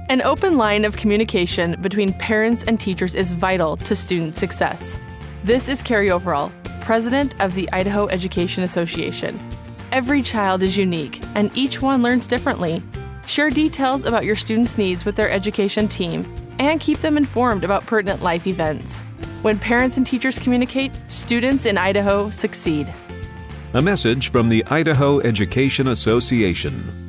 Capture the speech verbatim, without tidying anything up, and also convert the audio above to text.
An open line of communication between parents and teachers is vital to student success. This is Carrie Overall, president of the Idaho Education Association. Every child is unique, and each one learns differently. Share details about your students' needs with their education team, and keep them informed about pertinent life events. When parents and teachers communicate, students in Idaho succeed. A message from the Idaho Education Association.